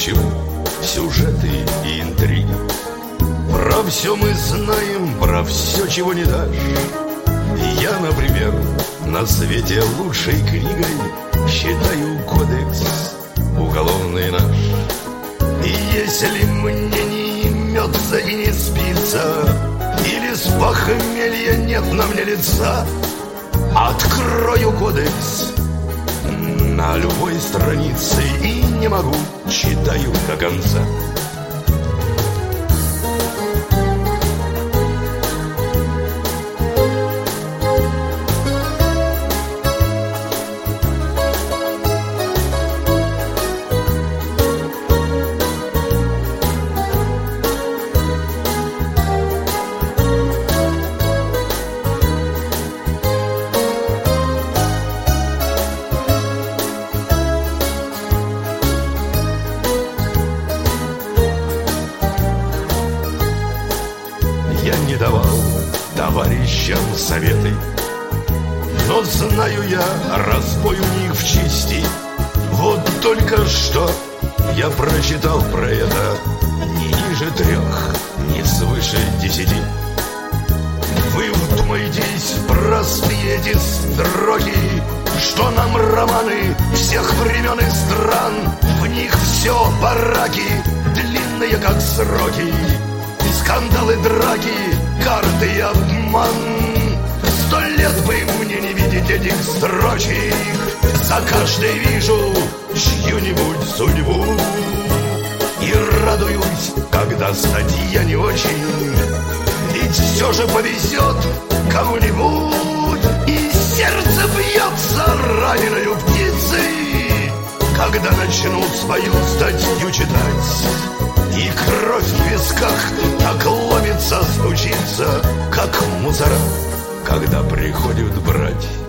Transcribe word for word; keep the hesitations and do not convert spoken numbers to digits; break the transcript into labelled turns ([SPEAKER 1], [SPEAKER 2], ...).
[SPEAKER 1] почему сюжеты и интриги. Про все мы знаем, про все, чего не дашь. Я, например, на свете лучшей книгой считаю кодекс уголовный наш. И если мне не имется и не спится, или с похмелья нет на мне лица, открою кодекс на любой странице и не могу, читаю до конца. Я не давал товарищам советы, но знаю я разбойник в чести. Вот только что я прочитал про это не ниже трех, не свыше десяти. Вы вдумайтесь в простые эти строки, что нам романы всех времен и стран. В них все бараки, длинные как сроки, скандалы, драки, карты и обман. Сто лет бы мне не видеть этих строчек, за каждой вижу чью-нибудь судьбу. И радуюсь, когда статья не очень, ведь все же повезет кому-нибудь. И сердце бьется раненой птицей, когда начну свою статью читать. И кровь в висках так ломится, стучится, как мусора, когда приходят брать